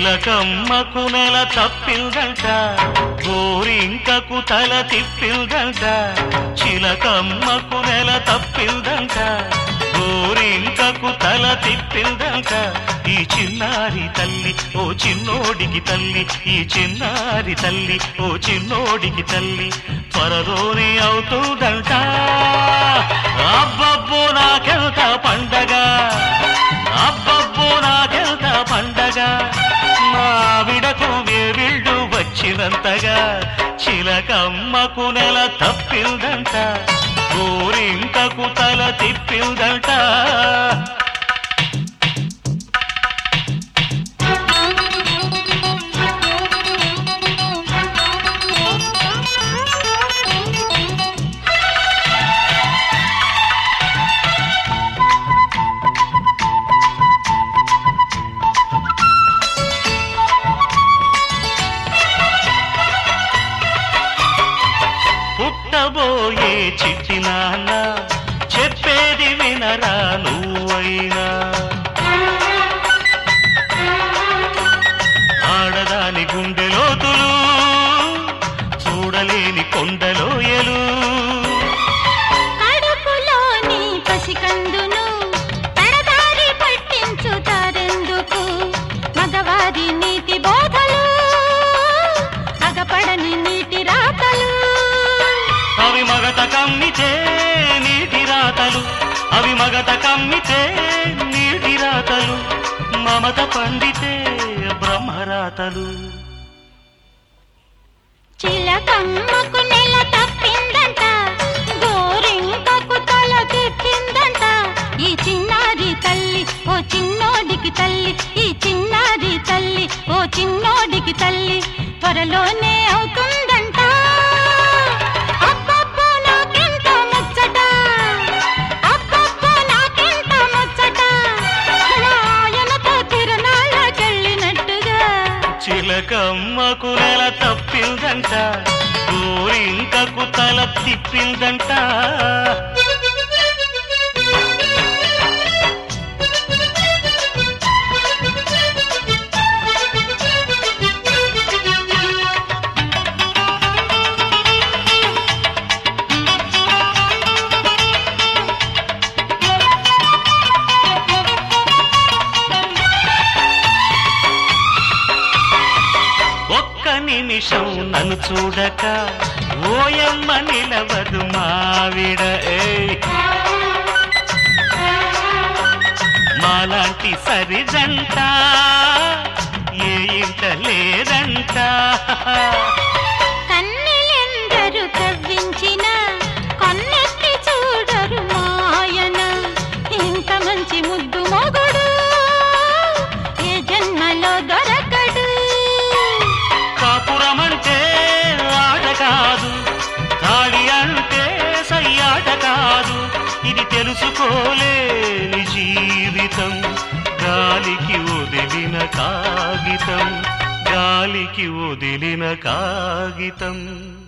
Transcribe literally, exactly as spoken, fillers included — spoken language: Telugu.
చిలకమ్మకు నెల తప్పిందంట, గోరింకకు తల తిప్పిందంట. చిలకమ్మకు నెల తప్పిందంట, గోరింకకు తల తిప్పిందంట. ఈ చిన్నారి తల్లి ఓ చిన్నోడికి తల్లి, ఈ చిన్నారి తల్లి ఓ చిన్నోడికి తల్లి త్వరలోనే అవుతుందంట. అబ్బబ్బో నాకెంత పండగ, అబ్బబ్బో నాకెంత పండగ, మావిడకు వేవిళ్ళు వచ్చినంతగా. చిలకమ్మకు నెల తప్పిందంట, గోరింకకు తల తిప్పిందంట. పుట్టబోయే చిట్టి నాన్న చెప్పేది వినరా నువ్వైనా, ఆడదాని గుండె లోతులు చూడలేని కొండలోయలు. కడుపులోని పసికందును పెడదారి పట్టించుతారెందుకు, మగవారి నీతి బోధలు అగపడని నీటి రాతలు. అవి మగత కమ్మితే నీటి రాతలు, అవి మగత కమ్మితే నీటి రాతలు, మమత పండితే బ్రహ్మరాతలు. చిలకమ్మకు నెల తప్పిందంట, గోరింకకు తల తిప్పిందంట. ఈ చిన్నారి తల్లి ఓ చిన్నోడికి తల్లి, ఈ చిన్నారి తల్లి ఓ చిన్నోడికి తల్లి త్వరలోనే అవుతుందంట. అబ్బబ్బో నాకెంత ముచ్చట, అబ్బబ్బో నాకెంత ముచ్చట, నాయనతో తిరునాళ్ళకెళ్ళినట్టుగా. చిలకమ్మకు నెల తప్పిందంట, గోరింకకు తల తిప్పిందంట. నిమిషం నన్ను చూడక ఓయమ్మ నిలవదు మావిడ, మాలాంటి సరిజంట ఏ ఇంట లేదంట. కన్నెలెందరు కవ్వించిన కన్నెత్తి చూడరు మాయన, ఇంత మంచి ముద్దు మొగుడు ఏ జన్మలో దొరకడు. కాపురమంటే ఆట కాదు, తాళి అంటే సయ్యాట కాదు, ఇది తెలుసుకోలేని జీవితం. గాలికి వదిలిన కాగితం, గాలికి వదిలిన కాగితం.